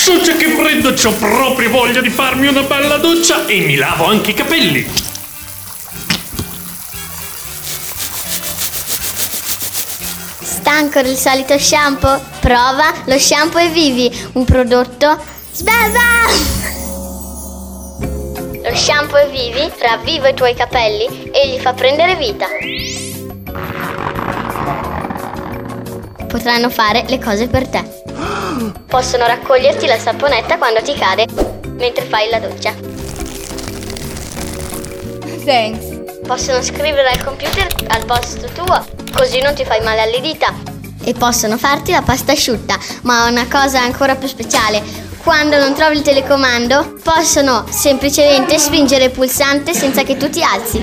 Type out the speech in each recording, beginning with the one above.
Succia che freddo, c'ho proprio voglia di farmi una bella doccia e mi lavo anche i capelli. Stanco del solito shampoo? Prova lo shampoo Evivi, un prodotto Sbava! Lo shampoo Evivi ravviva i tuoi capelli e li fa prendere vita. Potranno fare le cose per te. Possono raccoglierti la saponetta quando ti cade mentre fai la doccia. Thanks. Possono scrivere al computer al posto tuo, così non ti fai male alle dita. E possono farti la pasta asciutta, ma una cosa ancora più speciale. Quando non trovi il telecomando, possono semplicemente spingere il pulsante senza che tu ti alzi.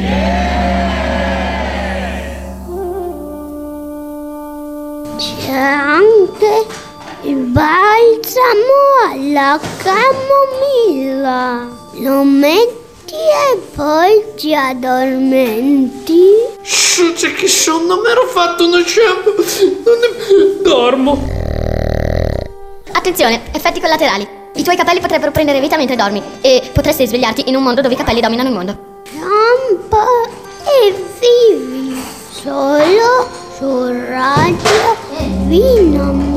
C'è anche il balsamo alla camomilla. Lo metti e poi ti addormenti. Succia che sonno, mi ero fatto uno shampoo. Dormo. Attenzione, effetti collaterali. I tuoi capelli potrebbero prendere vita mentre dormi e potresti svegliarti in un mondo dove i capelli dominano il mondo. Shampoo Evivi solo su Radio Vino.